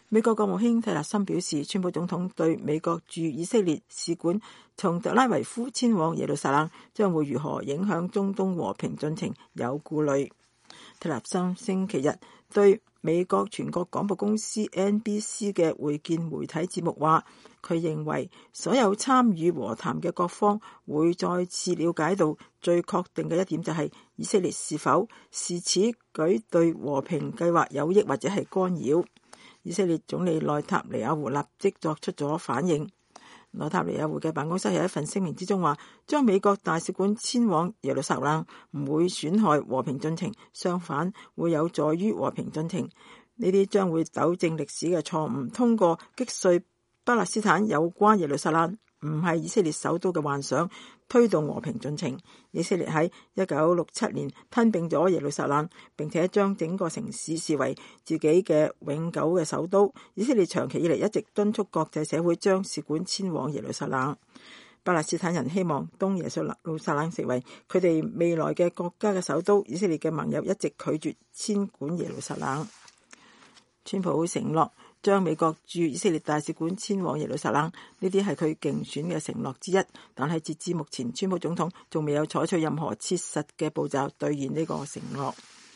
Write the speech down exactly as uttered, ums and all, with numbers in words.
美國國務卿蒂勒森表示，川普總統對美國駐以色列使館從特拉維夫遷往耶路撒冷將會如何影響中東和平進程有顧慮。蒂勒森星期日對美國全國廣播公司 N B C 嘅會見媒體節目話，佢認為所有參與和談嘅各方會再次了解到最確定嘅一點，就係以色列是否視此舉對和平計劃有益或者係干擾。以色列總理內塔尼亞胡立即作出咗反應。內塔尼亞胡嘅辦公室喺一份聲明之中話，將美國大使館遷往耶路撒冷唔會損害和平進程，相反會有助於和平進程。呢啲將會糾正歷史嘅錯誤，通過擊碎巴勒斯坦有關耶路撒冷唔係以色列首都嘅幻想，推動和平進程。以色列喺一九六七年吞併咗耶路撒冷，並且將整個城市視為自己嘅永久嘅首都。以色列長期以嚟一直敦促國際社會將使館遷往耶路撒冷。巴勒斯坦人希望東耶路撒冷成為佢哋未來嘅國家嘅首都。以色列嘅盟友一直拒絕遷管耶路撒冷。川普承諾將美國駐以色列大使館遷往耶路撒冷，呢啲係佢競選嘅承諾之一。但係截至目前，川普總統仲未有採取任何切實嘅步驟兌現呢個承諾。